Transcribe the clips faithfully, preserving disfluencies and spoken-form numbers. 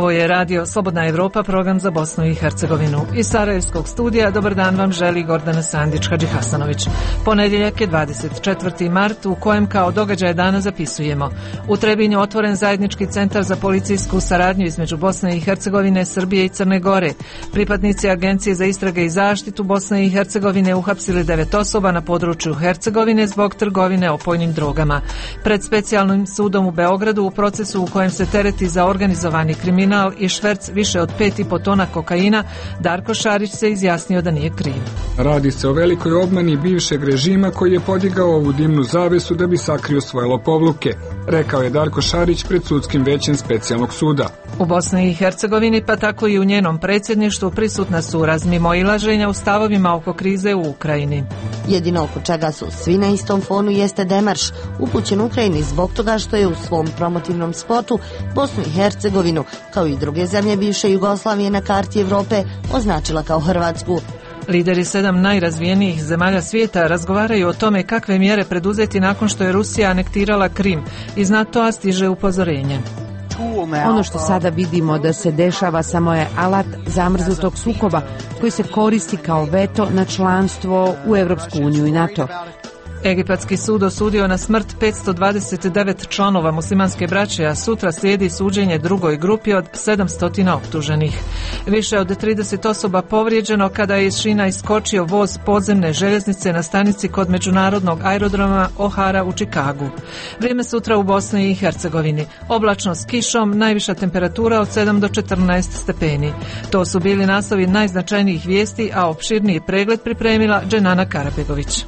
Ovo je radio Slobodna Evropa, program za Bosnu i Hercegovinu. Iz Sarajevskog studija dobar dan vam želi Gordana Sandić-Hadži Hasanović. Ponedjeljak je dvadeset četvrti mart u kojem kao događaje dana zapisujemo. U Trebinju otvoren zajednički centar za policijsku saradnju između Bosne i Hercegovine, Srbije i Crne Gore. Pripadnici Agencije za istrage i zaštitu Bosne i Hercegovine uhapsili devet osoba na području Hercegovine zbog trgovine opojnim drogama. Pred specijalnim sudom u Beogradu u procesu u kojem se tereti za organizovani kriminal i šverc više od pet i po tona kokaina, Darko Šarić se izjasnio da nije kriv. Radi se o velikoj obmani bivšeg režima koji je podigao ovu dimnu zavesu da bi sakrio svoje lopovluke, rekao je Darko Šarić pred sudskim većem specijalnog suda. U Bosni i Hercegovini, pa tako i u njenom predsjedništvu, prisutna su razmimoilaženja u stavovima oko krize u Ukrajini. Jedino oko čega su svi na istom fonu jeste demarš upućen Ukrajini zbog toga što je u svom promotivnom spotu Bosnu i Hercegovinu, kao i druge zemlje bivše Jugoslavije na karti Evrope, označila kao Hrvatsku. Lideri sedam najrazvijenijih zemalja svijeta razgovaraju o tome kakve mjere preduzeti nakon što je Rusija anektirala Krim. Iz NATO-a stiže upozorenje. Ono što sada vidimo da se dešava samo je alat zamrznutog sukoba koji se koristi kao veto na članstvo u Europsku uniju i NATO. Egipatski sud osudio na smrt petsto dvadeset devet članova muslimanske braće, a sutra slijedi suđenje drugoj grupi od sedamsto optuženih. Više od trideset osoba povrijeđeno kada je iz šina iskočio voz podzemne željeznice na stanici kod međunarodnog aerodroma O'Hara u Čikagu. Vrijeme sutra u Bosni i Hercegovini. Oblačno s kišom, najviša temperatura od sedam do četrnaest stepeni. To su bili naslovi najznačajnijih vijesti, a opširniji pregled pripremila Dženana Karabegović.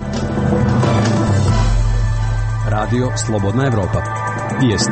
Radio Slobodna Evropa. Vijesti.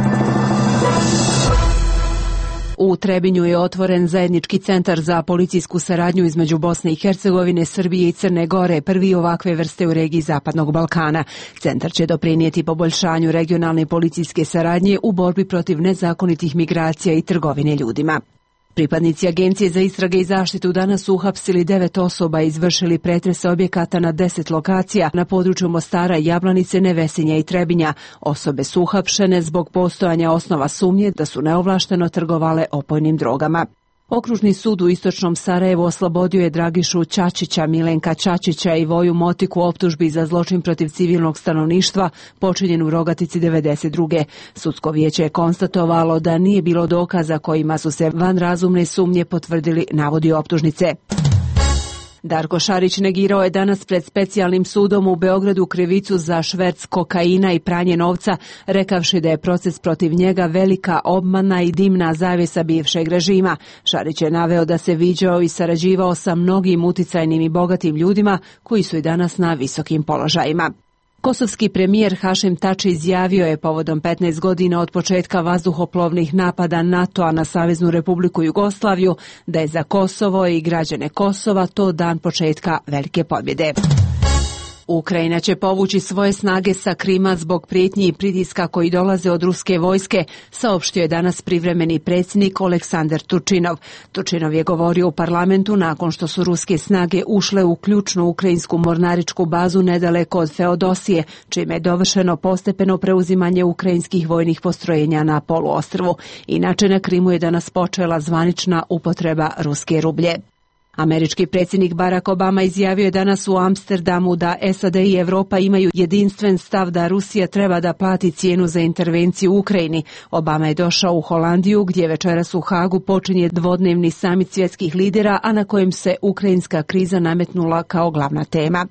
U Trebinju je otvoren zajednički centar za policijsku saradnju između Bosne i Hercegovine, Srbije i Crne Gore, prvi ovakve vrste u regiji Zapadnog Balkana. Centar će doprinijeti poboljšanju regionalne policijske saradnje u borbi protiv nezakonitih migracija i trgovine ljudima. Pripadnici Agencije za istrage i zaštitu danas su uhapsili devet osoba i izvršili pretrese objekata na deset lokacija na području Mostara, Jablanice, Nevesinja i Trebinja. Osobe su uhapšene zbog postojanja osnova sumnje da su neovlašteno trgovale opojnim drogama. Okružni sud u istočnom Sarajevu oslobodio je Dragišu Čačića, Milenka Čačića i Voju Motiku optužbi za zločin protiv civilnog stanovništva počinjen u Rogatici devedeset druge. Sudsko vijeće je konstatovalo da nije bilo dokaza kojima su se van razumne sumnje potvrdili navodi optužnice. Darko Šarić negirao je danas pred specijalnim sudom u Beogradu krivicu za šverc kokaina i pranje novca, rekavši da je proces protiv njega velika obmana i dimna zavjesa bivšeg režima. Šarić je naveo da se viđao i sarađivao sa mnogim uticajnim i bogatim ljudima koji su i danas na visokim položajima. Kosovski premijer Hašim Tači izjavio je povodom petnaest godina od početka vazduhoplovnih napada NATO-a na Saveznu Republiku Jugoslaviju da je za Kosovo i građane Kosova to dan početka velike pobjede. Ukrajina će povući svoje snage sa Krima zbog prijetnji i pritiska koji dolaze od ruske vojske, saopštio je danas privremeni predsjednik Oleksandar Turčinov. Turčinov je govorio u parlamentu nakon što su ruske snage ušle u ključnu ukrajinsku mornaričku bazu nedaleko od Feodosije, čime je dovršeno postepeno preuzimanje ukrajinskih vojnih postrojenja na poluostrvu. Inače, na Krimu je danas počela zvanična upotreba ruske rublje. Američki predsjednik Barack Obama izjavio je danas u Amsterdamu da S A D i Evropa imaju jedinstven stav da Rusija treba da plati cijenu za intervenciju u Ukrajini. Obama je došao u Holandiju gdje večeras u Hagu počinje dvodnevni samit svjetskih lidera, a na kojem se ukrajinska kriza nametnula kao glavna tema.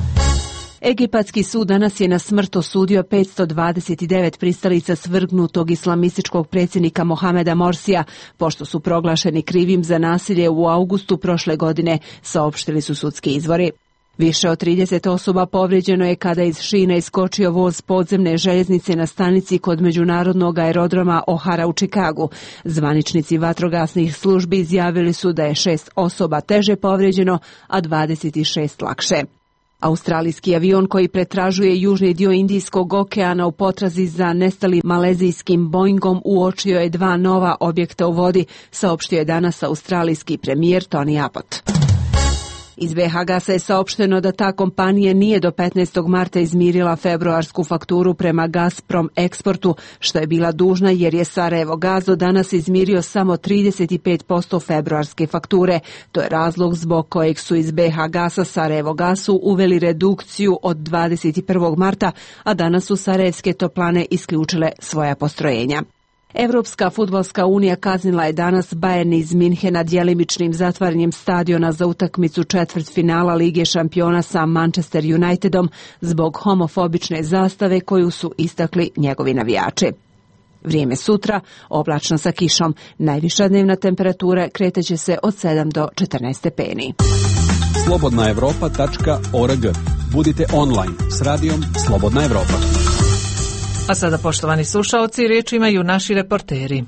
Egipatski sud danas je na smrt osudio petsto dvadeset devet pristalica svrgnutog islamističkog predsjednika Mohameda Morsija, pošto su proglašeni krivim za nasilje u augustu prošle godine, saopštili su sudski izvori. Više od trideset osoba povrijeđeno je kada iz šina iskočio voz podzemne željeznice na stanici kod međunarodnog aerodroma O'Hara u Čikagu. Zvaničnici vatrogasnih službi izjavili su da je šest osoba teže povrijeđeno, a dvadeset šest lakše. Australijski avion koji pretražuje južni dio Indijskog okeana u potrazi za nestalim malezijskim Boeingom uočio je dva nova objekta u vodi, saopštio je danas australijski premijer Tony Abbott. Iz B H Gasa je saopšteno da ta kompanija nije do petnaestog marta izmirila februarsku fakturu prema Gazprom eksportu, što je bila dužna jer je Sarajevo Gaz do danas izmirio samo trideset pet posto februarske fakture. To je razlog zbog kojeg su iz B H Gasa Sarajevo Gasu uveli redukciju od dvadeset prvog marta, a danas su Sarajevske toplane isključile svoja postrojenja. Evropska fudbalska unija kaznila je danas Bayern iz Minhena djelimičnim zatvaranjem stadiona za utakmicu četvrtfinala Lige šampiona sa Manchester Unitedom zbog homofobične zastave koju su istakli njegovi navijači. Vrijeme sutra, oblačno sa kišom. Najviša dnevna temperatura kretaće se od sedam do četrnaest stepeni. slobodna evropa tačka org. Budite online s radijom Slobodna Evropa. A sada, poštovani slušaoci, riječ imaju naši reporteri.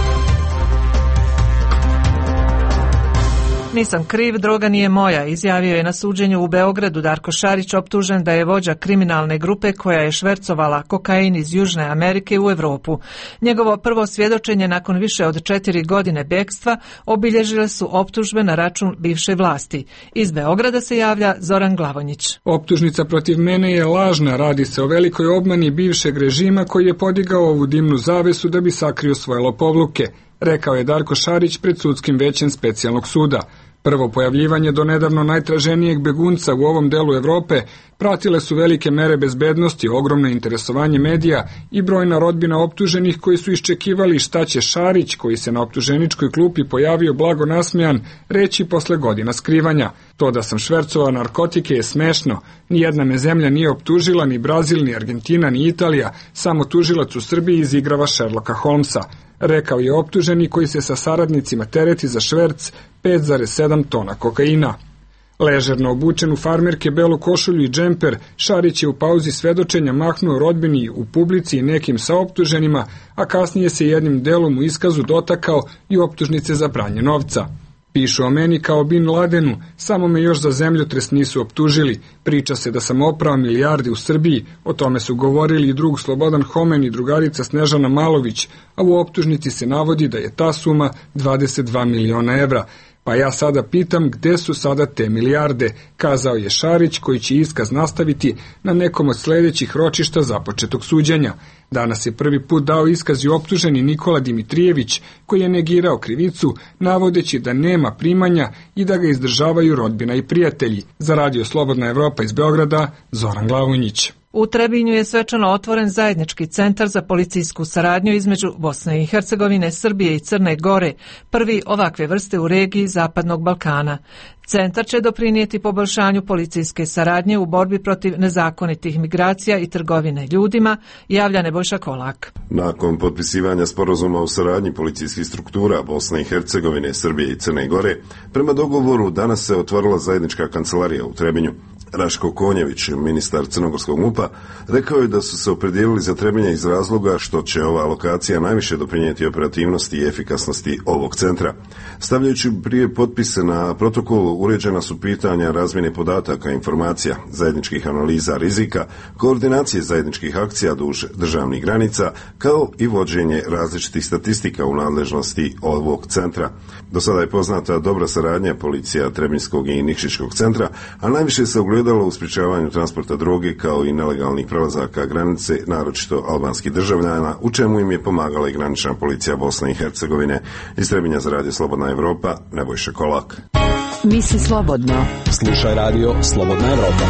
Nisam kriv, droga nije moja, izjavio je na suđenju u Beogradu Darko Šarić, optužen da je vođa kriminalne grupe koja je švercovala kokain iz Južne Amerike u Europu. Njegovo prvo svjedočenje nakon više od četiri godine bekstva obilježile su optužbe na račun bivše vlasti. Iz Beograda se javlja Zoran Glavonjić. Optužnica protiv mene je lažna, radi se o velikoj obmani bivšeg režima koji je podigao ovu dimnu zavesu da bi sakrio svoje lopovluke, rekao je Darko Šarić pred sudskim većem specijalnog suda. Prvo pojavljivanje do nedavno najtraženijeg begunca u ovom delu Evrope pratile su velike mere bezbednosti, ogromno interesovanje medija i brojna rodbina optuženih koji su iščekivali šta će Šarić, koji se na optuženičkoj klupi pojavio blago nasmejan, reći posle godina skrivanja. To da sam švercovao narkotike je smešno. Nijedna me zemlja nije optužila, ni Brazil, ni Argentina, ni Italija, samo tužilac u Srbiji izigrava Sherlocka Holmesa, rekao je optuženi koji se sa saradnicima tereti za šverc pet zarez sedam tona kokaina. Ležerno obučen u farmerke, belu košulju i džemper, Šarić je u pauzi svedočenja mahnuo rodbini u publici i nekim saoptuženima, a kasnije se jednim delom u iskazu dotakao i optužnice za pranje novca. Pišu o meni kao Bin Ladenu, samo me još za zemljotres nisu optužili. Priča se da sam oprao milijarde u Srbiji, o tome su govorili i drug Slobodan Homen i drugarica Snežana Malović, a u optužnici se navodi da je ta suma dvadeset dva miliona evra. Pa ja sada pitam gde su sada te milijarde, kazao je Šarić, koji će iskaz nastaviti na nekom od sljedećih ročišta započetog suđenja. Danas je prvi put dao iskaz i optuženi Nikola Dimitrijević, koji je negirao krivicu, navodeći da nema primanja i da ga izdržavaju rodbina i prijatelji. Za radio Slobodna Evropa iz Beograda, Zoran Glavonjić. U Trebinju je svečano otvoren zajednički centar za policijsku saradnju između Bosne i Hercegovine, Srbije i Crne Gore, prvi ovakve vrste u regiji Zapadnog Balkana. Centar će doprinijeti poboljšanju policijske saradnje u borbi protiv nezakonitih migracija i trgovine ljudima, javlja Nebojša Kolak. Nakon potpisivanja sporazuma o saradnji policijskih struktura Bosne i Hercegovine, Srbije i Crne Gore, prema dogovoru danas se otvorila zajednička kancelarija u Trebinju. Raško Konjević, ministar crnogorskog MUP-a, rekao je da su se opredijelili za Trebinje iz razloga što će ova lokacija najviše doprinijeti operativnosti i efikasnosti ovog centra. Stavljajući prije potpise na protokolu, uređena su pitanja razmjene podataka, informacija, zajedničkih analiza rizika, koordinacije zajedničkih akcija duž državnih granica, kao i vođenje različitih statistika u nadležnosti ovog centra. Do sada je poznata dobra saradnja policija Trebinjskog i Nikšićkog centra, a najviše se ugledalo u sprječavanju transporta droge kao i nelegalnih prelazaka granice, naročito albanskih državljana, u čemu im je pomagala i granična policija Bosne i Hercegovine. Iz Trebinja za radio Slobodna Evropa, Nebojša Kolak. Misli slobodno. Slušaj radio Slobodna Evropa.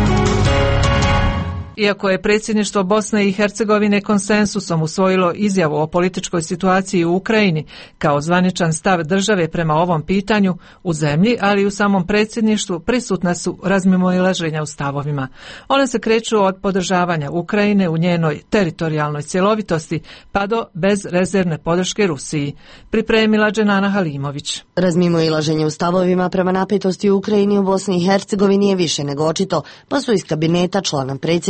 Iako je predsjedništvo Bosne i Hercegovine konsensusom usvojilo izjavu o političkoj situaciji u Ukrajini kao zvaničan stav države prema ovom pitanju, u zemlji, ali i u samom predsjedništvu prisutna su razmimoilaženja u stavovima. One se kreću od podržavanja Ukrajine u njenoj teritorijalnoj cjelovitosti pa do bezrezervne podrške Rusiji. Pripremila Dženana Halimović. Razmimoilaženje u stavovima prema napetosti u Ukrajini u Bosni i Hercegovini je više nego očito, pa su iz kabineta člana predsjedništva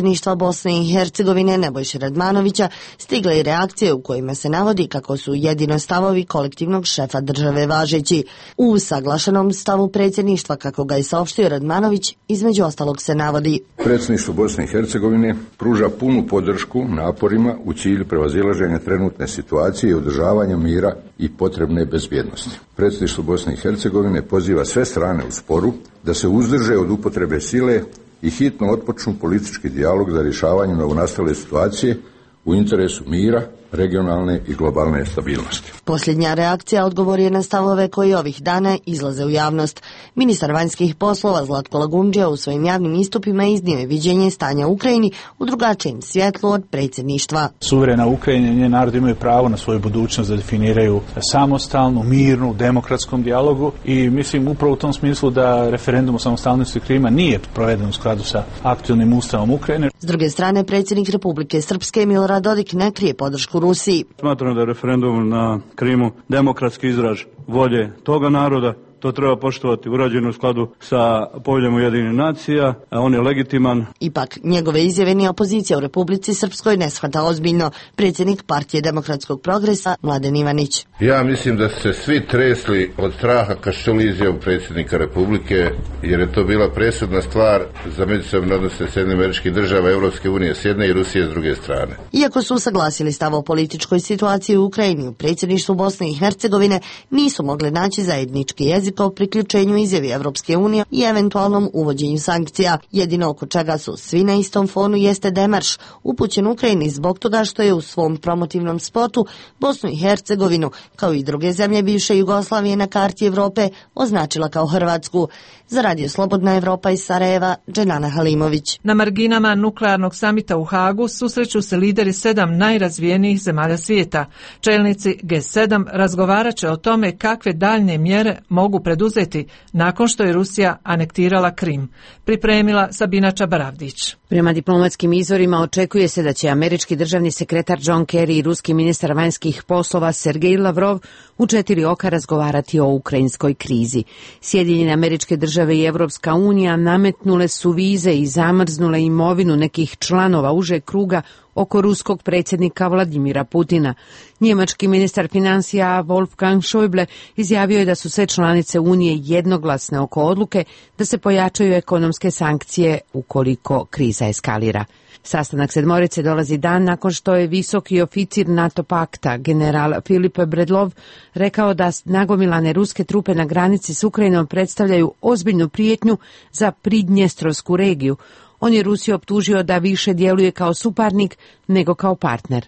predsjedništva Bosne i Hercegovine Nebojše Radmanovića stigle i reakcije u kojima se navodi kako su jedino stavovi kolektivnog šefa države važeći. U usaglašenom stavu predsjedništva, kako ga je saopštio Radmanović, između ostalog se navodi: Predsjedništvo Bosne i Hercegovine pruža punu podršku naporima u cilju prevazilaženja trenutne situacije i održavanja mira i potrebne bezbjednosti. Predsjedništvo Bosne i Hercegovine poziva sve strane u sporu da se uzdrže od upotrebe sile i hitno otpočnu politički dijalog za rješavanje novonastale situacije u interesu mira, regionalne i globalne stabilnosti. Posljednja reakcija odgovor je na stavove koji ovih dana izlaze u javnost. Ministar vanjskih poslova Zlatko Lagumdžija u svojim javnim istupima iznio je viđenje stanja u Ukrajini u drugačijem svjetlu od predsjedništva. Suverena Ukrajina i njen narod imaju pravo na svoju budućnost da definiraju samostalnu, mirnu, demokratskom dijalogu i mislim upravo u tom smislu da referendum o samostalnosti Krima nije proveden u skladu sa aktualnim ustavom Ukrajine. S druge strane, predsjednik Republike Srpske Milorad Dodik ne krije podršku Rusiji. Smatram da je referendum na Krimu demokratski izraz volje toga naroda. To treba poštovati, urađeno u skladu sa poveljom Ujedinjenih nacija, a on je legitiman. Ipak, njegove izjave ni opozicija u Republici Srpskoj ne shvata ozbiljno. Predsjednik Partije demokratskog progresa Mladen Ivanić. Ja mislim da su se svi tresli od straha kad su čuli izjavu predsjednika Republike, jer je to bila presudna stvar za međusobne odnose Sjedinjenih Američkih Država, Europske unije s jedne i Rusije s druge strane. Iako su usaglasili stav o političkoj situaciji u Ukrajini, u predsjedništvu Bosne i Hercegovine nisu mogli naći zajednički jezik o priključenju izjavi Evropske unije i eventualnom uvođenju sankcija. Jedino oko čega su svi na istom fonu jeste demarš upućen Ukrajini zbog toga što je u svom promotivnom spotu Bosnu i Hercegovinu, kao i druge zemlje bivše Jugoslavije na karti Evrope, označila kao Hrvatsku. Za Radio Slobodna Evropa iz Sarajeva, Dženana Halimović. Na marginama nuklearnog samita u Hagu susreću se lideri sedam najrazvijenijih zemalja svijeta. Čelnici G sedam razgovarat će o tome kakve daljnje mjere mogu preduzeti nakon što je Rusija anektirala Krim. Pripremila Sabina Čabaravdić. Prema diplomatskim izvorima očekuje se da će američki državni sekretar John Kerry i ruski ministar vanjskih poslova Sergej Lavrov u četiri oka razgovarati o ukrajinskoj krizi. Sjedinjene Američke Države i Evropska unija nametnule su vize i zamrznule imovinu nekih članova užeg kruga oko ruskog predsjednika Vladimira Putina. Njemački ministar financija Wolfgang Schäuble izjavio je da su sve članice Unije jednoglasne oko odluke da se pojačaju ekonomske sankcije ukoliko kriza eskalira. Sastanak sedmorice dolazi dan nakon što je visoki oficir NATO pakta, general Filip Bredlov, rekao da nagomilane ruske trupe na granici s Ukrajinom predstavljaju ozbiljnu prijetnju za Pridnjestrovsku regiju. On je Rusiju optužio da više djeluje kao suparnik nego kao partner.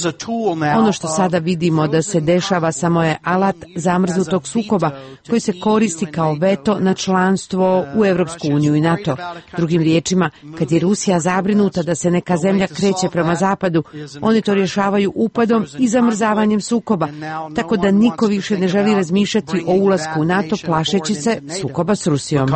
Ono što sada vidimo da se dešava samo je alat zamrznutog sukoba koji se koristi kao veto na članstvo u Europsku uniju i NATO. Drugim riječima, kad je Rusija zabrinuta da se neka zemlja kreće prema zapadu, oni to rješavaju upadom i zamrzavanjem sukoba, tako da niko više ne želi razmišljati o ulasku u NATO plašeći se sukoba s Rusijom.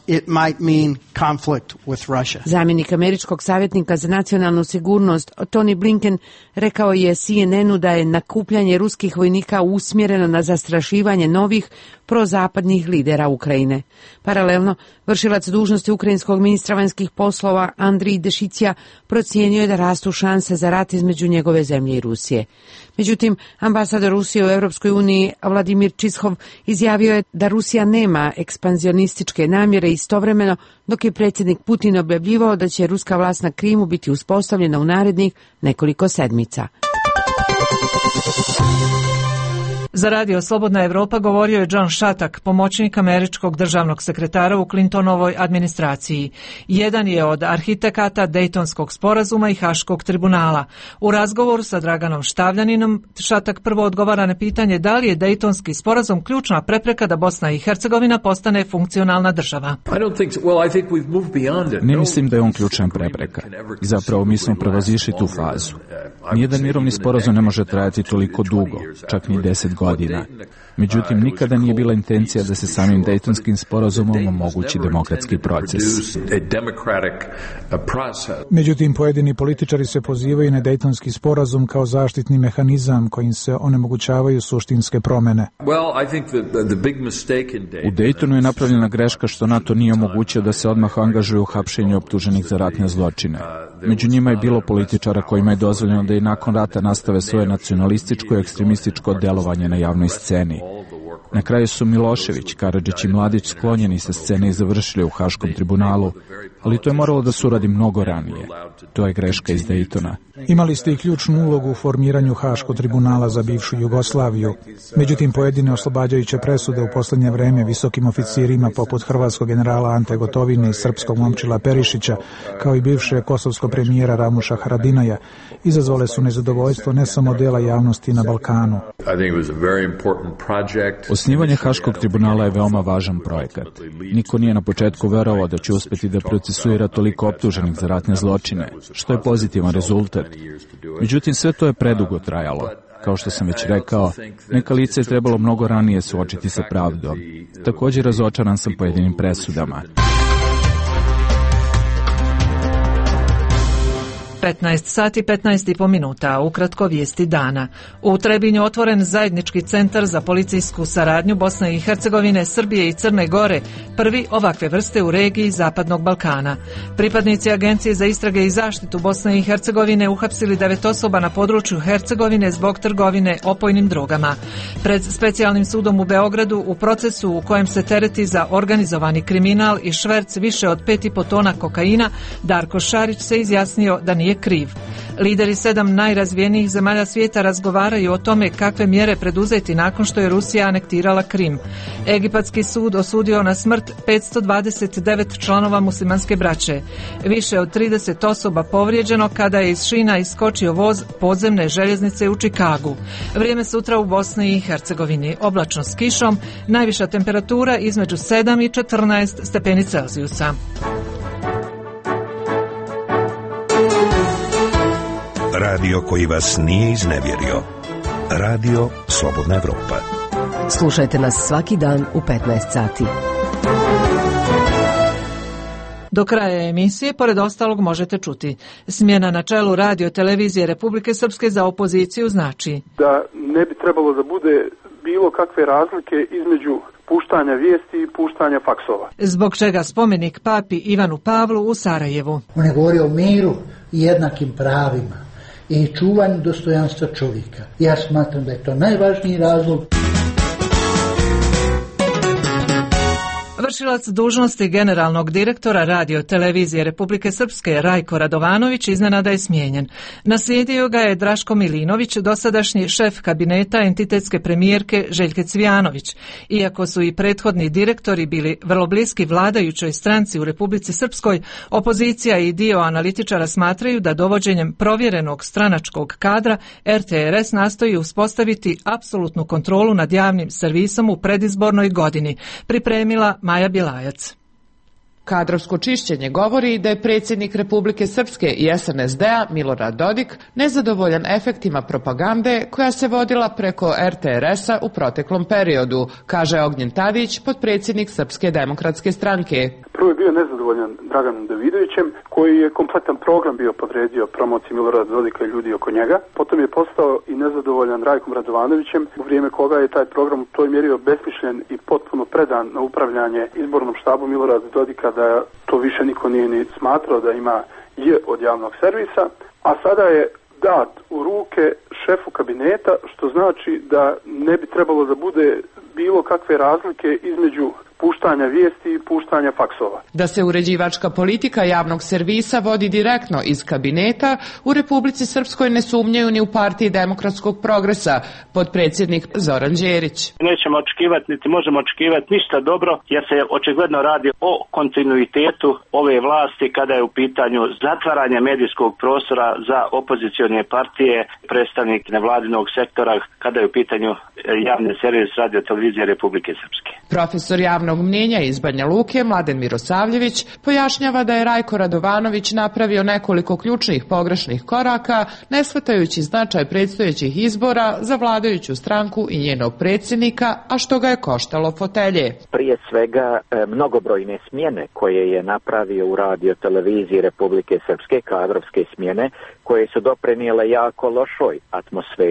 Zamjenik američkog savjetnika za nacionalnu sigurnost Tony Blinken rekao je C N N-u da je nakupljanje ruskih vojnika usmjereno na zastrašivanje novih prozapadnih lidera Ukrajine. Paralelno, vršilac dužnosti ukrajinskog ministra vanjskih poslova Andrij Dešicija procijenio je da rastu šanse za rat između njegove zemlje i Rusije. Međutim, ambasador Rusije u Europskoj uniji Vladimir Čishov izjavio je da Rusija nema ekspanzionističke namjere istovremeno, dok je predsjednik Putin objavljivao da će ruska vlast na Krimu biti uspostavljena u narednih nekoliko sedmica. Za Radio Slobodna Evropa govorio je John Shattuck, pomoćnik američkog državnog sekretara u Clintonovoj administraciji. Jedan je od arhitekata Dejtonskog sporazuma i Haškog tribunala. U razgovoru sa Draganom Štavljaninom, Shattuck prvo odgovara na pitanje da li je Dejtonski sporazum ključna prepreka da Bosna i Hercegovina postane funkcionalna država. Ne mislim da je on ključna prepreka. I zapravo mi smo prevazišli tu fazu. Nijedan mirovni sporazum ne može trajati toliko dugo, čak ni deset godina. Međutim, nikada nije bila intencija da se samim Dejtonskim sporazumom omogući demokratski proces. Međutim, pojedini političari se pozivaju na Dejtonski sporazum kao zaštitni mehanizam kojim se onemogućavaju suštinske promjene. U Dejtonu je napravljena greška što NATO nije omogućio da se odmah angažuje u hapšenju optuženih za ratne zločine. Među njima je bilo političara kojima je dozvoljeno da i nakon rata nastave svoje nacionalističko i ekstremističko delovanje na javnoj sceni. Na kraju su Milošević, Karadžić i Mladić sklonjeni sa scene i završili u Haškom tribunalu, ali to je moralo da se uradi mnogo ranije. To je greška iz Daytona. Imali ste i ključnu ulogu u formiranju Haškog tribunala za bivšu Jugoslaviju. Međutim, pojedine oslobađajuće presude u posljednje vreme visokim oficirima poput hrvatskog generala Ante Gotovine i srpskog Momčila Perišića, kao i bivše kosovskog premijera Ramuša Haradinaja, izazvale su nezadovoljstvo ne samo dela javnosti na Balkanu. Osnivanje Haškog tribunala je veoma važan projekat. Niko nije na početku verovao da će uspeti da procesuira toliko optuženih za ratne zločine, što je pozitivan rezultat. Međutim, sve to je predugo trajalo. Kao što sam već rekao, neka lice je trebalo mnogo ranije suočiti sa pravdom. Također razočaran sam pojedinim presudama. petnaest sati petnaest i po minuta, ukratko vijesti dana. U Trebinju otvoren zajednički centar za policijsku saradnju Bosne i Hercegovine, Srbije i Crne Gore, prvi ovakve vrste u regiji Zapadnog Balkana. Pripadnici Agencije za istrage i zaštitu Bosne i Hercegovine uhapsili devet osoba na području Hercegovine zbog trgovine opojnim drogama. Pred specijalnim sudom u Beogradu u procesu u kojem se tereti za organizovani kriminal i šverc više od pet i po tona kokaina, Darko Šarić se izjasnio da nije kriv. Lideri sedam najrazvijenijih zemalja svijeta razgovaraju o tome kakve mjere preduzeti nakon što je Rusija anektirala Krim. Egipatski sud osudio na smrt petsto dvadeset devet članova muslimanske braće. Više od trideset osoba povrijeđeno kada je iz šina iskočio voz podzemne željeznice u Čikagu. Vrijeme sutra u Bosni i Hercegovini. Oblačno s kišom, najviša temperatura između sedam i četrnaest stepeni Celzijusa. Radio koji vas nije iznevjerio. Radio Slobodna Evropa. Slušajte nas svaki dan u petnaest sati. Do kraja emisije, pored ostalog, možete čuti: smjena na čelu radio televizije Republike Srpske za opoziciju znači da ne bi trebalo da bude bilo kakve razlike između puštanja vijesti i puštanja faksova. Zbog čega spomenik papi Ivanu Pavlu u Sarajevu. On je govorio o miru i jednakim pravima i čuvanju dostojanstva čovjeka. Ja smatram da je to najvažniji razlog. Vršilac dužnosti generalnog direktora radio televizije Republike Srpske Rajko Radovanović iznenada je smijenjen. Naslijedio ga je Draško Milinović, dosadašnji šef kabineta entitetske premijerke Željke Cvijanović. Iako su i prethodni direktori bili vrlo bliski vladajućoj stranci u Republici Srpskoj, opozicija i dio analitičara smatraju da dovođenjem provjerenog stranačkog kadra R T R S nastoji uspostaviti apsolutnu kontrolu nad javnim servisom u predizbornoj godini, pripremila Maja Bilajac. Kadrovsko čišćenje govori da je predsjednik Republike Srpske i S N S D-a Milorad Dodik nezadovoljan efektima propagande koja se vodila preko R T R S-a u proteklom periodu, kaže Ognjen Tadić, potpredsjednik Srpske demokratske stranke. Prvo je bio nezadovoljan Draganom Davidovićem, koji je kompletan program bio podredio promociji Milorada Dodika i ljudi oko njega. Potom je postao i nezadovoljan Rajkom Radovanovićem, u vrijeme koga je taj program u toj mjeri besmišljen i potpuno predan na upravljanje izbornom štabu Milorada Dodika, da to više niko nije ni smatrao da ima je od javnog servisa, a sada je dat u ruke šefu kabineta, što znači da ne bi trebalo da bude bilo kakve razlike između puštanja vijesti i puštanja faksova. Da se uređivačka politika javnog servisa vodi direktno iz kabineta, u Republici Srpskoj ne sumnjaju ni u partiji Demokratskog progresa, potpredsjednik Zoran Đerić. Nećemo očekivati, niti možemo očekivati ništa dobro, jer se očigledno radi o kontinuitetu ove vlasti kada je u pitanju zatvaranje medijskog prostora za opozicione partije, predstavnik nevladinog sektora, kada je u pitanju javni servis radio televizije Republike Srpske. Profesor javnog mnjenja iz Banja Luke, Mladen Mirosavljević, pojašnjava da je Rajko Radovanović napravio nekoliko ključnih pogrešnih koraka, ne shvatajući značaj predstojećih izbora za vladajuću stranku i njenog predsjednika, a što ga je koštalo fotelje. Prije svega, mnogobrojne smjene koje je napravio u radio televiziji Republike Srpske, kadrovske smjene, koje su doprinijele jako lošoj atmosferi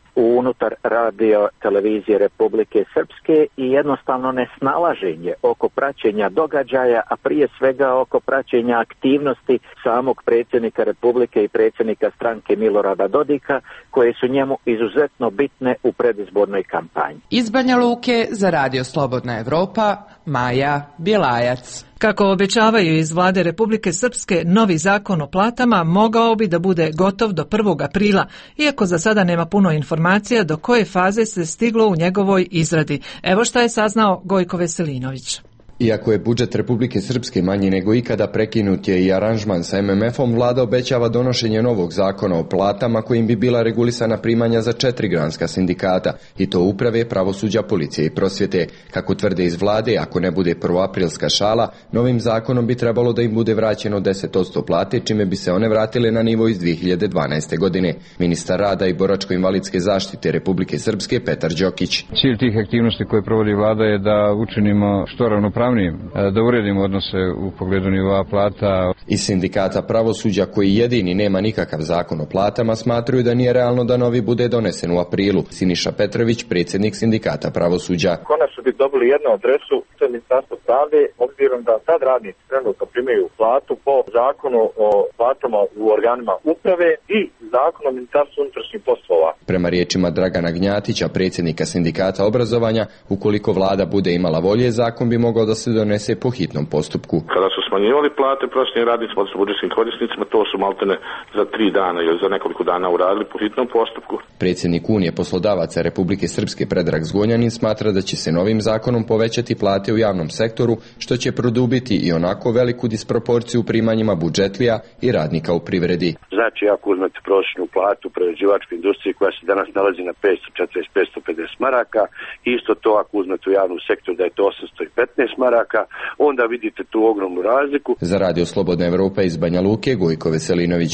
unutar radio televizije Republike Srpske i jednostavno nesnalaženje oko praćenja događaja, a prije svega oko praćenja aktivnosti samog predsjednika Republike i predsjednika stranke Milorada Dodika, koje su njemu izuzetno bitne u predizbornoj kampanji. Iz Banja Luke za Radio Slobodna Evropa, Maja Bjelajac. Kako obećavaju iz vlade Republike Srpske, novi zakon o platama mogao bi da bude gotov do prvog aprila, iako za sada nema puno informacija do koje faze se stiglo u njegovoj izradi. Evo šta je saznao Gojko Veselinović. Iako je budžet Republike Srpske manji nego ikada, prekinut je i aranžman sa em em efom, vlada obećava donošenje novog zakona o platama kojim bi bila regulisana primanja za četiri granska sindikata, i to uprave, pravosuđa, policije i prosvjete. Kako tvrde iz vlade, ako ne bude prvoaprilska šala, novim zakonom bi trebalo da im bude vraćeno deset posto plate, čime bi se one vratile na nivo iz dvije hiljade dvanaeste. godine. Ministar rada i boračko-invalidske zaštite Republike Srpske Petar Đokić. Cilj tih aktivnosti koje provodi vlada je da učinimo što ravnopravnije, da uredimo odnose u pogledu nivoa plata. Iz sindikata pravosuđa, koji jedini nema nikakav zakon o platama, smatruju da nije realno da novi bude donesen u aprilu. Siniša Petrović, predsjednik sindikata pravosuđa. Konačno bi dobili jednu adresu, to je Ministarstvo pravde, obzirom da sad radnici trenutno primaju platu po zakonu o platama u organima uprave i zakonu o Ministarstvu unutrašnjih poslova. Prema riječima Dragana Gnjatića, predsjednika sindikata obrazovanja, ukoliko vlada bude imala volje, zakon bi mogao da se donese po hitnom postupku. Kada su smanjivali plate prosječnim radnicima, odnosno budžetskim korisnicima, to su maltene za tri dana ili za nekoliko dana uradili po hitnom postupku. Predsjednik Unije poslodavaca Republike Srpske Predrag Zgonjanin smatra da će se novim zakonom povećati plate u javnom sektoru, što će produbiti i onako veliku disproporciju u primanjima budžetlija i radnika u privredi. Znači, ako uzmete prosječnu platu u prerađivačkoj industriji koja se danas nalazi na petsto četrdeset do petsto pedeset maraka, isto to ako uzmete u javnom sektoru da je to osamsto petnaest maraka, onda vidite tu ogromnu razliku. Za Radio Slobodna Evropa iz Banja Luke, Gojko Veselinović.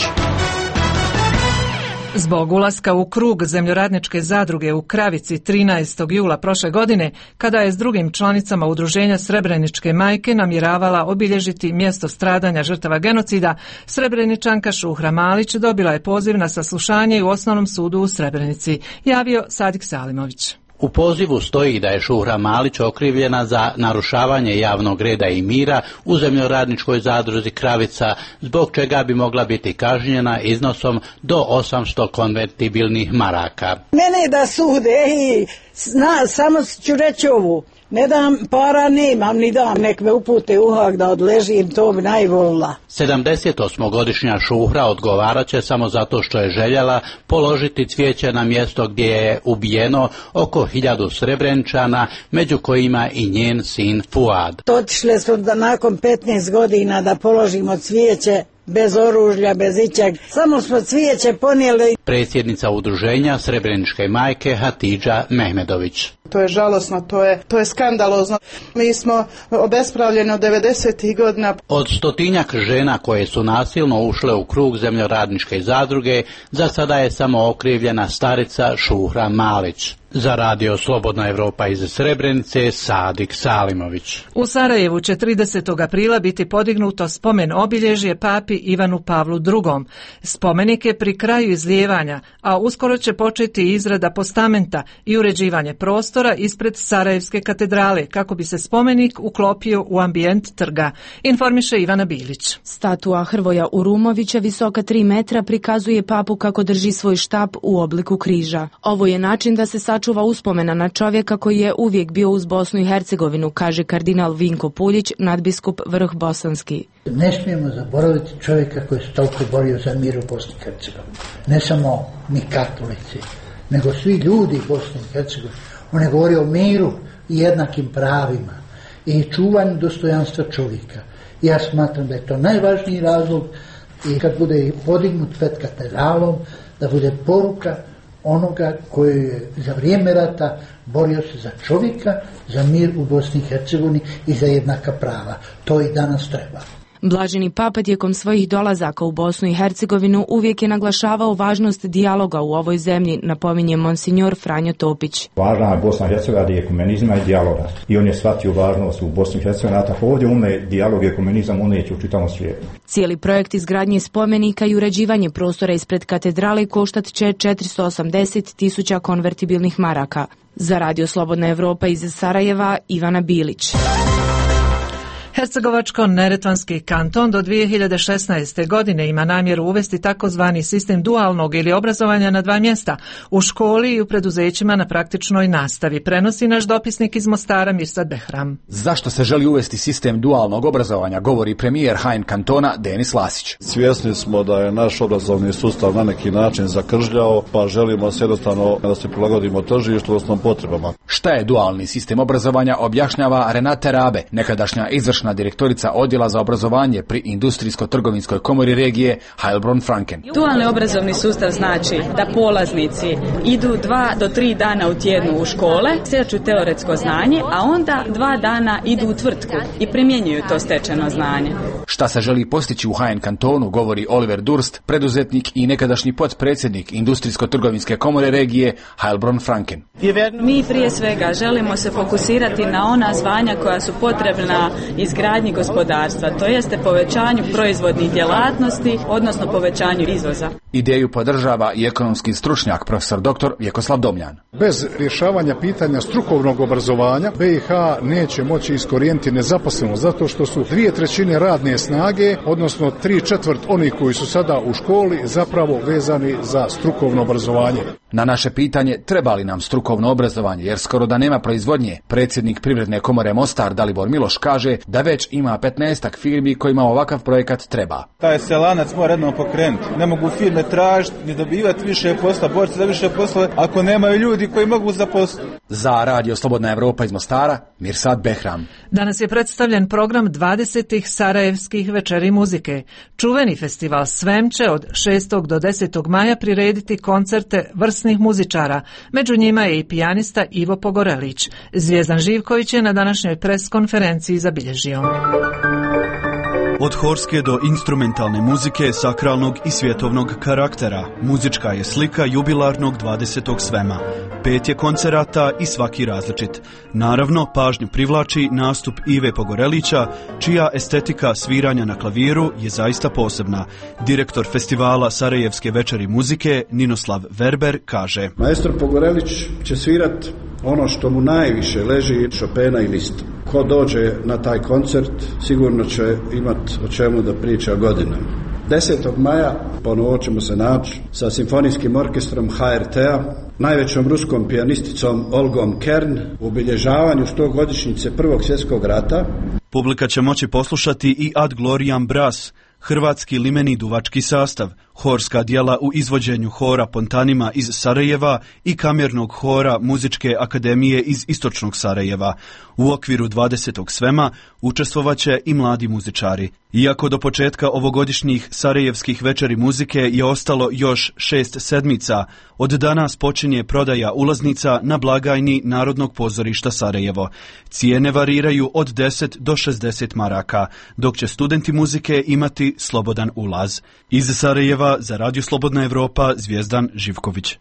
Zbog ulaska u krug zemljoradničke zadruge u Kravici trinaestog jula prošle godine, kada je s drugim članicama udruženja Srebreničke majke namjeravala obilježiti mjesto stradanja žrtava genocida, Srebreničanka Šuhra Malić dobila je poziv na saslušanje u Osnovnom sudu u Srebrenici, javio Sadik Salimović. U pozivu stoji da je Šuhra Malić okrivljena za narušavanje javnog reda i mira u zemljoradničkoj zadruzi Kravica, zbog čega bi mogla biti kažnjena iznosom do osamsto konvertibilnih maraka. Mene da sude i zna, samo ću reći ovu. Ne dam para, nemam ni dam, nek me upute u Hag da odležim, to bi najvolila. sedamdesetosmogodišnja Šuhra odgovarat će samo zato što je željela položiti cvijeće na mjesto gdje je ubijeno oko hiljadu Srebrenčana, među kojima i njen sin Fuad. Otišli smo da nakon petnaest godina da položimo cvijeće, bez oružja, bez ičeg. Samo smo cvijeće ponijeli. Predsjednica udruženja Srebreničke majke Hatidža Mehmedović. To je žalosno, to je, to je skandalozno. Mi smo obespravljeni od devedesetih godina. Od stotinjak žena koje su nasilno ušle u krug zemljoradničke zadruge, za sada je samo okrivljena starica Šuhra Malić. Za Radio Slobodna Evropa iz Srebrenice, Sadik Salimović. U Sarajevu će tridesetog aprila biti podignuto spomen obilježje papi Ivanu Pavlu drugom. Spomenik je pri kraju izlijevanja, a uskoro će početi izrada postamenta i uređivanje prostora ispred Sarajevske katedrale, kako bi se spomenik uklopio u ambijent trga, informiše Ivana Bilić. Statua Hrvoja Urumovića, visoka tri metra, prikazuje papu kako drži svoj štap u obliku križa. Ovo je način da se sačuva uspomena na čovjeka koji je uvijek bio uz Bosnu i Hercegovinu, kaže kardinal Vinko Puljić, nadbiskup Vrh Bosanski. Ne smijemo zaboraviti čovjeka koji se toliko borio za mir u Bosni i Hercegovini. Ne samo mi katolici, nego svi ljudi Bosne i Hercegovine. On je govorio o miru i jednakim pravima i čuvanju dostojanstva čovjeka. Ja smatram da je to najvažniji razlog i kad bude podignut pred katedralom, da bude poruka onoga koji je za vrijeme rata borio se za čovjeka, za mir u Bosni i Hercegovini i za jednaka prava. To i danas treba. Blaženi papa tijekom svojih dolazaka u Bosnu i Hercegovinu uvijek je naglašavao važnost dijaloga u ovoj zemlji, napominje monsignor Franjo Topić. Važna je Bosna i Hercegovina ekumenizma i dijaloga. I on je shvatio važnost u Bosni i Hercegovini, a tako ovdje ume dijalog i ekumenizam uneće u čitavom svijetu. Cijeli projekt izgradnje spomenika i uređivanje prostora ispred katedrale koštat će četiristo osamdeset tisuća konvertibilnih maraka. Za Radio Slobodna Evropa iz Sarajeva, Ivana Bilić. Hercegovačko-neretvanski kanton do dvije hiljade šesnaeste. godine ima namjeru uvesti takozvani sistem dualnog ili obrazovanja na dva mjesta, u školi i u preduzećima na praktičnoj nastavi, prenosi naš dopisnik iz Mostara Mirsad Behram. Zašto se želi uvesti sistem dualnog obrazovanja, govori premijer Hain kantona Denis Lasić. Svjesni smo da je naš obrazovni sustav na neki način zakržljao, pa želimo se jednostavno da se prilagodimo tržištu, odnosno potrebama. Šta je dualni sistem obrazovanja, objašnjava Renate Rabe, nekadašnja izvršna direktorica odjela za obrazovanje pri Industrijsko-trgovinskoj komori regije Heilbronn Franken. Dualni obrazovni sustav znači da polaznici idu dva do tri dana u tjednu u škole, stječu teoretsko znanje, a onda dva dana idu u tvrtku i primjenjuju to stečeno znanje. Šta se želi postići u Hain kantonu, govori Oliver Durst, preduzetnik i nekadašnji potpredsjednik Industrijsko-trgovinske komore regije Heilbronn Franken. Mi prije svega želimo se fokusirati na ona zvanja koja su potrebna izgradnji gospodarstva, to jeste povećanju proizvodnih djelatnosti, odnosno povećanju izvoza. Ideju podržava i ekonomski stručnjak profesor doktor Vjekoslav Domljan. Bez rješavanja pitanja strukovnog obrazovanja B i H neće moći iskorijeniti nezaposlenost, zato što su dvije trećine radne snage, odnosno tri četvrt onih koji su sada u školi, zapravo vezani za strukovno obrazovanje. Na naše pitanje treba li nam strukovno obrazovanje, jer skoro da nema proizvodnje, predsjednik Privredne komore Mostar Dalibor Miloš kaže da već ima petnaestak firmi kojima ovakav projekat treba. Taj se lanac mora jednom pokrenuti. Ne mogu firme tražiti ni dobivati više posla, boriti za više posla ako nemaju ljudi koji mogu zaposliti. Za Radio Slobodna Evropa iz Mostara, Mirsad Behram. Danas je predstavljen program dvadesetih Sarajevskih večeri muzike. Čuveni festival Svem će od šestog do desetog maja prirediti koncerte vrsnih muzičara. Među njima je i pijanista Ivo Pogorelić. Zvijezdan Živković je na današnjoj pres konferenciji zabilježio. Od horske do instrumentalne muzike sakralnog i svjetovnog karaktera, muzička je slika jubilarnog dvadesetog svema. Pet je koncerata i svaki različit. Naravno, pažnju privlači nastup Ive Pogorelića, čija estetika sviranja na klaviru je zaista posebna. Direktor festivala Sarajevske večeri muzike, Ninoslav Verber, kaže: Maestro Pogorelić će svirat ono što mu najviše leži, Chopina i Liszt. Ko dođe na taj koncert sigurno će imati o čemu da priča godinama. desetog maja ponovo ćemo se naći sa simfonijskim orkestrom H R T-a, najvećom ruskom pijanisticom Olgom Kern u obilježavanju stogodišnjice Prvog svjetskog rata. Publika će moći poslušati i Ad Gloriam Brass, hrvatski limeni duvački sastav, horska djela u izvođenju hora Pontanima iz Sarajeva i kamernog hora Muzičke akademije iz Istočnog Sarajeva. U okviru dvadesetog svema učestvovaće i mladi muzičari. Iako do početka ovogodišnjih Sarajevskih večeri muzike je ostalo još šest sedmica, od danas počinje prodaja ulaznica na blagajni Narodnog pozorišta Sarajevo. Cijene variraju od deset do šezdeset maraka, dok će studenti muzike imati slobodan ulaz. Iz Sarajeva za Radio Slobodna Evropa, Zvijezdan Živković.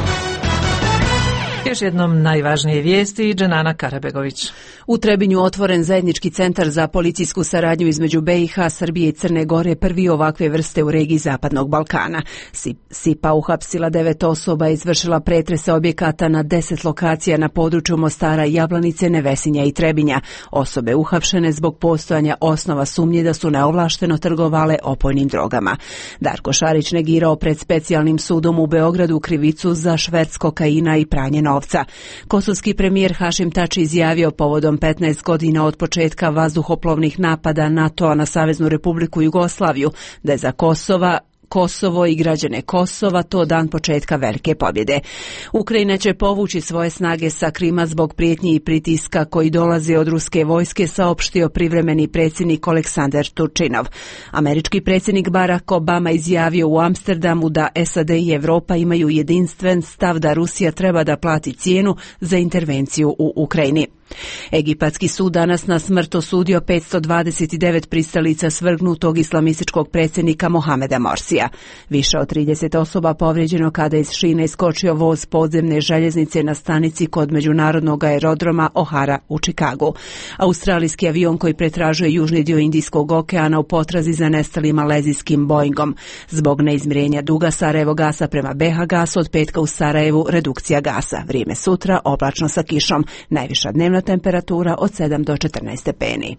Još jednom najvažnije vijesti, Dženana Karabegović. U Trebinju otvoren zajednički centar za policijsku saradnju između B i H, Srbije i Crne Gore, prvi ovakve vrste u regiji Zapadnog Balkana. SIPA uhapsila devet osoba i izvršila pretrese objekata na deset lokacija na području Mostara, Jablanice, Nevesinja i Trebinja. Osobe uhapšene zbog postojanja osnova sumnje da su neovlašteno trgovale opojnim drogama. Darko Šarić negirao pred specijalnim sudom u Beogradu krivicu za šverc kokaina i pranje novca. Kosovski premijer Hašim Tači izjavio povodom petnaest godina od početka vazduhoplovnih napada NATO-a na Saveznu Republiku Jugoslaviju da je za Kosova Kosovo i građane Kosova to dan početka velike pobjede. Ukrajina će povući svoje snage sa Krima zbog prijetnji i pritiska koji dolaze od ruske vojske, saopštio privremeni predsjednik Aleksandar Turčinov. Američki predsjednik Barack Obama izjavio u Amsterdamu da S A D i Evropa imaju jedinstven stav da Rusija treba da plati cijenu za intervenciju u Ukrajini. Egipatski sud danas na smrt osudio petsto dvadeset devet pristalica svrgnutog islamističkog predsjednika Mohameda Morsija. Više od trideset osoba povrijeđeno kada je iz šine iskočio voz podzemne željeznice na stanici kod međunarodnog aerodroma O'Hara u Čikagu. Australijski avion koji pretražuje južni dio Indijskog okeana u potrazi za nestalim malezijskim Boeingom. Zbog neizmirenja duga Sarajevo gasa prema B H gasu od petka u Sarajevu redukcija gasa. Vrijeme sutra oblačno sa kišom. Najviša dnevna temperatura od sedam do četrnaest stepeni.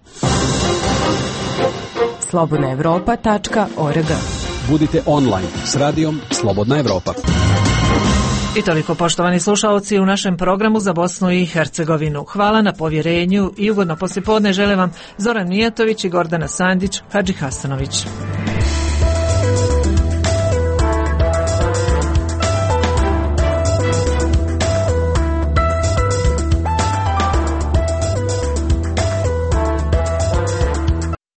slobodna evropa tačka org. Budite online s radijom Slobodna Evropa. I toliko, poštovani slušalci, u našem programu za Bosnu i Hercegovinu. Hvala na povjerenju i ugodno poslijepodne žele vam Zoran Mijatović i Gordana Sandić, Hadži Hasanović.